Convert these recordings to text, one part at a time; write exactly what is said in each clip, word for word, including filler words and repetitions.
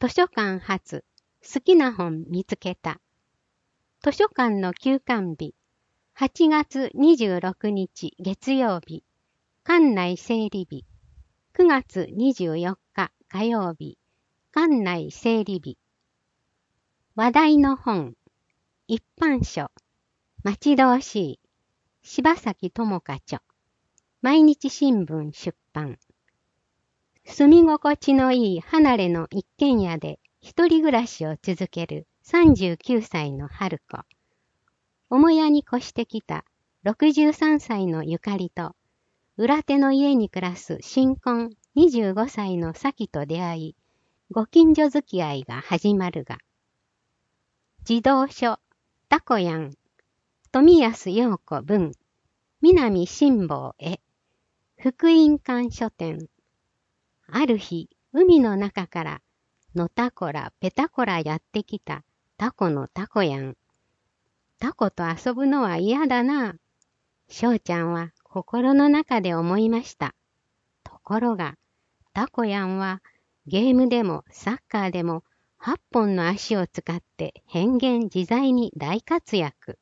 図書館発好きな本見つけた。図書館の休館日、はちがつにじゅうろくにち月曜日、館内整理日、くがつにじゅうよっか火曜日、館内整理日。話題の本、一般書、待ち遠しい、柴崎智香著、毎日新聞出版。住み心地のいい離れの一軒家で一人暮らしを続けるさんじゅうきゅうさいの春子。母屋に越してきたろくじゅうさんさいのゆかりと、裏手の家に暮らす新婚にじゅうごさいの咲と出会い、ご近所付き合いが始まるが。児童書、たこやん、富安陽子文、南辛坊絵、福音館書店。ある日、海の中から、のたこらぺたこらやってきたタコのたこやん。タコと遊ぶのは嫌だな。翔ちゃんは心の中で思いました。ところが、タコやんはゲームでもサッカーでもはっぽんの足を使って変幻自在に大活躍。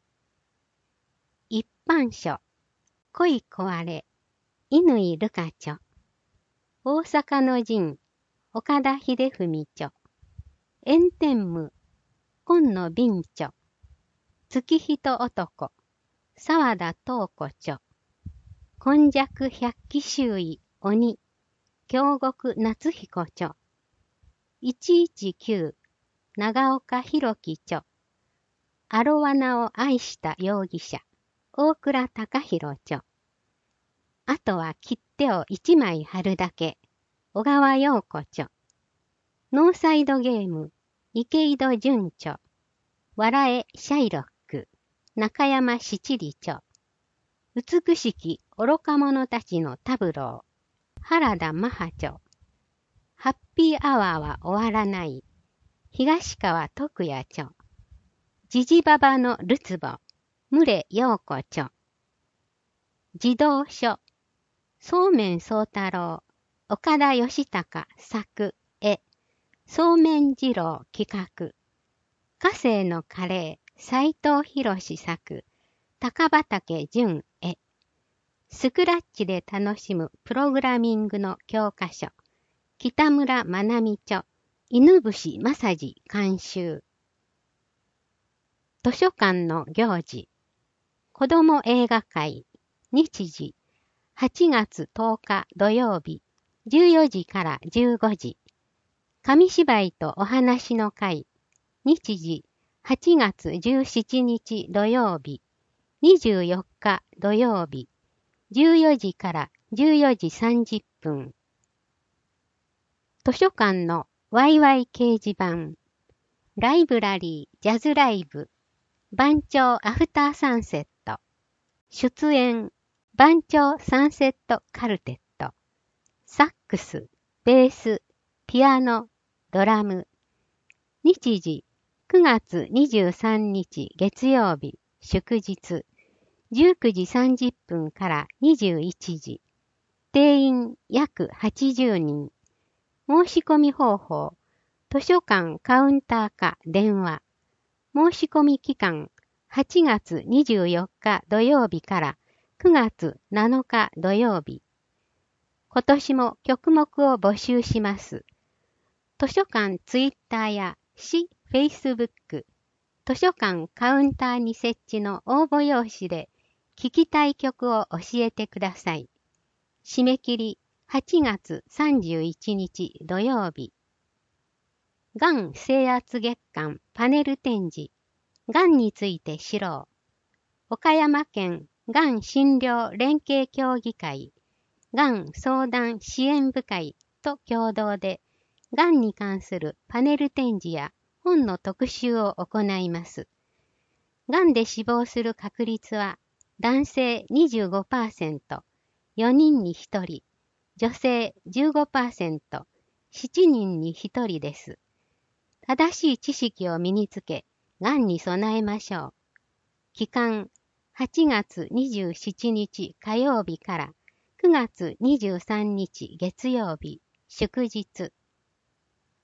一般書、恋壊れ、乾るか著。大阪の陣、岡田秀文著。炎天夢、今野敏著。月人男、沢田東子著。今昔百鬼周囲鬼、京極夏彦著。いちいちきゅう、長岡弘樹著。アロワナを愛した容疑者、大倉隆弘著。あとは切手を一枚貼るだけ。小川陽子著。ノーサイドゲーム、池井戸潤著。笑えシャイロック、中山七里著。美しき愚か者たちのタブロー、原田マハ著。ハッピーアワーは終わらない、東川徳也著。ジジババのるつぼ、牟陽子著。児童書、そうめん宗太郎、岡田義孝作絵、そうめん二郎企画、火星のカレー斉藤博作、高畑淳絵、スクラッチで楽しむプログラミングの教科書、北村まなみ著、犬伏正治監修。図書館の行事、子ども映画会、日時、はちがつとおか土曜日、じゅうよじからじゅうごじ。紙芝居とお話の会、日時、はちがつじゅうしちにち土曜日、にじゅうよっか土曜日、じゅうよじからじゅうよじさんじゅっぷん。図書館のワイワイ掲示板、ライブラリージャズライブ、番長アフターサンセット、出演、番長サンセットカルテット、サックス、ベース、ピアノ、ドラム。日時、くがつにじゅうさんにち月曜日、祝日、じゅうくじさんじゅっぷんからにじゅういちじ。定員約はちじゅうにん。申し込み方法、図書館カウンターか電話。申し込み期間、はちがつにじゅうよっか土曜日からくがつなのか土曜日。今年も曲目を募集します。図書館ツイッターや市フェイスブック、図書館カウンターに設置の応募用紙で聴きたい曲を教えてください。締め切りはちがつさんじゅういちにち土曜日。がん征圧月間パネル展示、がんについて知ろう。岡山県がん診療連携協議会、がん相談支援部会と共同で、がんに関するパネル展示や本の特集を行います。がんで死亡する確率は、男性 にじゅうごパーセント、よにんにひとり、女性 じゅうごパーセント、しちにんにひとりです。正しい知識を身につけ、がんに備えましょう。期間、はちがつにじゅうしちにち火曜日からくがつにじゅうさんにち月曜日、祝日。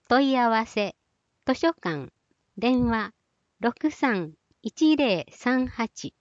問い合わせ、図書館、電話ろくさんいちぜろさんはち